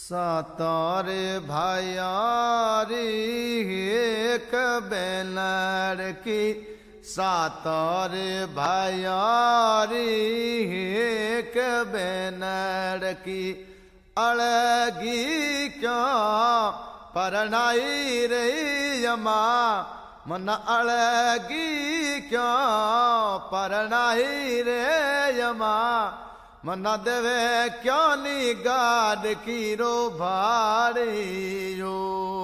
सातारे भायारी एक बेलर की, सातारे भायारी एक बेलर की, अड़गी क्यों परनाई रे यमा, मन अड़गी क्यों परनाई रे यमा, मन देवे क्यों नी गाड की रो भाड़ियो।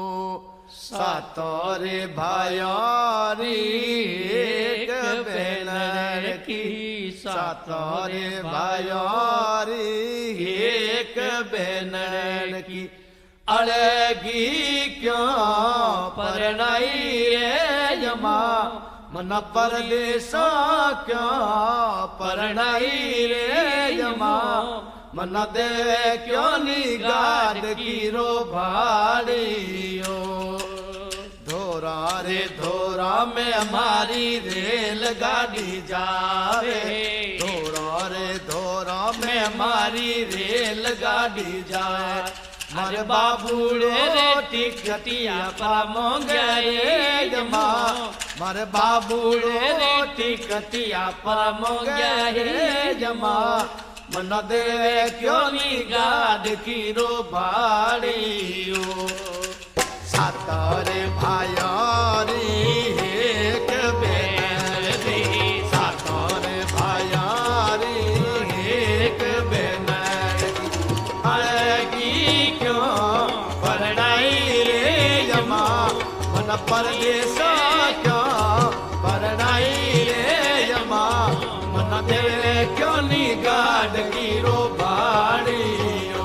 सातोरे भायारी एक बेलर की, सातोरे भायारी एक बेलर की, अड़गी क्यों परनाई रे यमा, मन परदेसा क्यों परनाई रे यमा, मन दे क्यों नी गाड की रो भाड़ियो। धोरा रे धोरा में हमारी रेलगाड़ी जावे, धोरा रे धोरा में हमारी रेलगाड़ी जाए, मारे बाबूड़े रे टिकटिया पर मोंगे रे यमा, मारे बाबूड़े रे टिकटिया पर मोंगे रे यमा, मन दे क्यों नी गाड की रो भाड़ियो। सातारे भायारी एक बेलर की, सातारे भायारी एक बेलर की, अड़गी क्यों परनाई रे यमा, मन परदेसा क्यों परनाई रे यमा, मन दे क्यों नी गाड की रो भाड़ियो।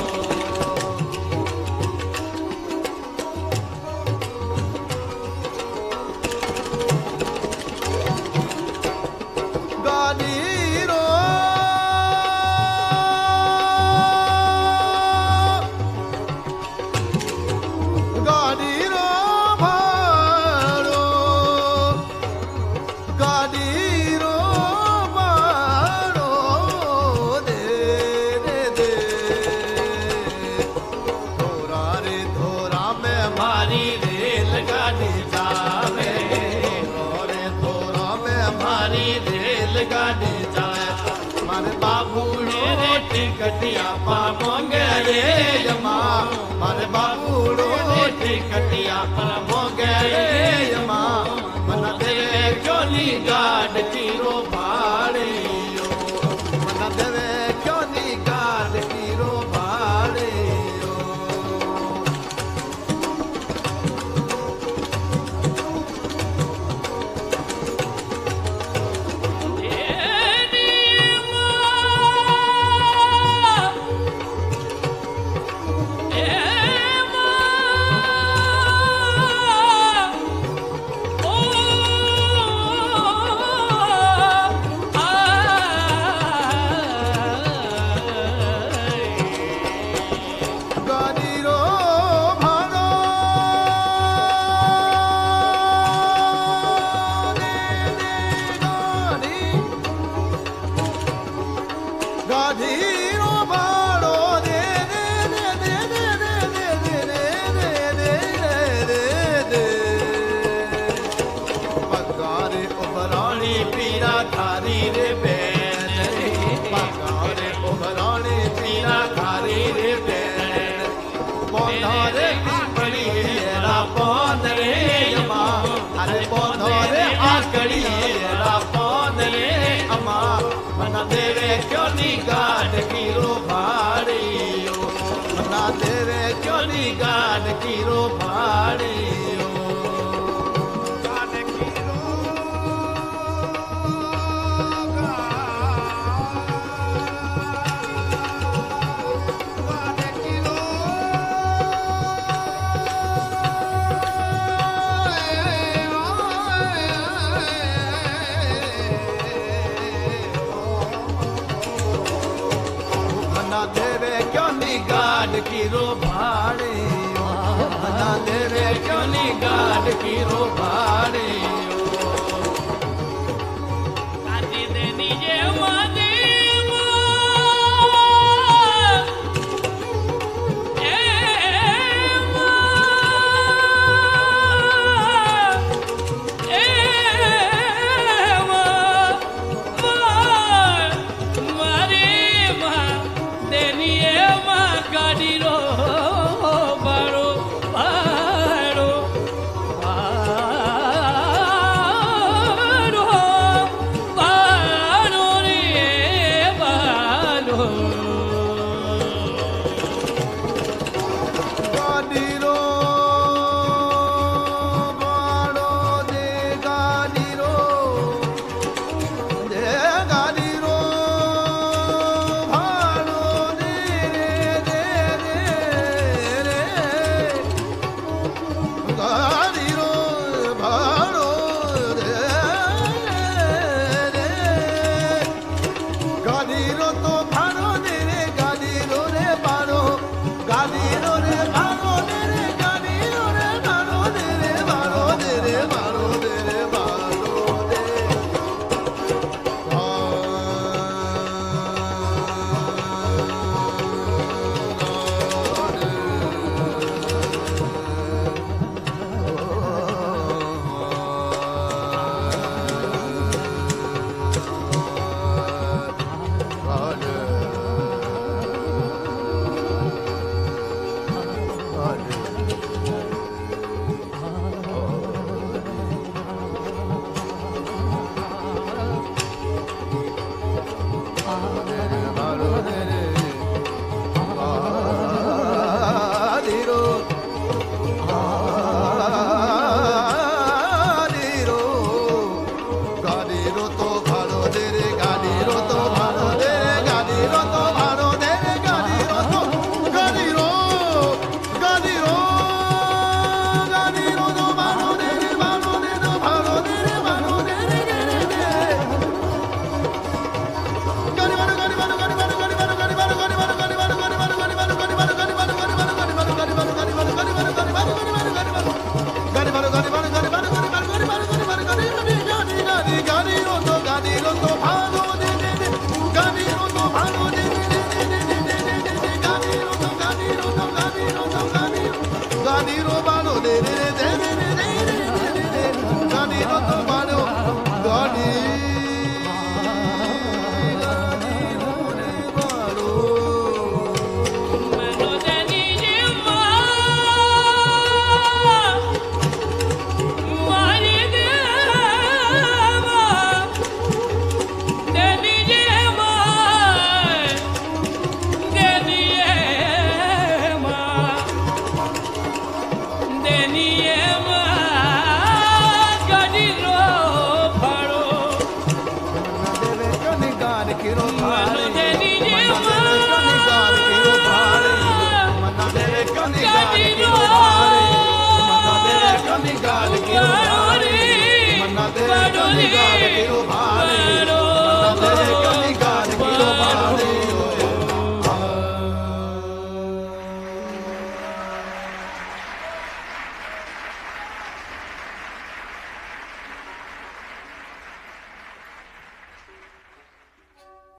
गाड़ी रो गाड़ी रो भाड़ो, गाड़ी रो भाड़ो दे दे दे। धोरा रे धोरा में हमारी रेलगाड़ी जावे, रे धोरा में हमारी रेलगाड़ी जाए, मारे बाबूड़ो रे टिकटिया पा मोंगे रे यमा, मारे बाबूड़ो टिकटिया पर मोंगे रे यमा, मन देवे क्यों नी गाड की रो भाड़ियो, मन देवे क्यों नी गाड की रो भाड़ियो। क्यों नी गाड की रो भाड़ियो, मना देवे क्यों नी गाड की रो भाड़ियो। गाड की रो गाड की रो देवे क्यों नी गाड की रो भाड़ियो, मना देवे क्यों नी गाड की रो भाड़ियो। काटी देनी जे वादे Quiero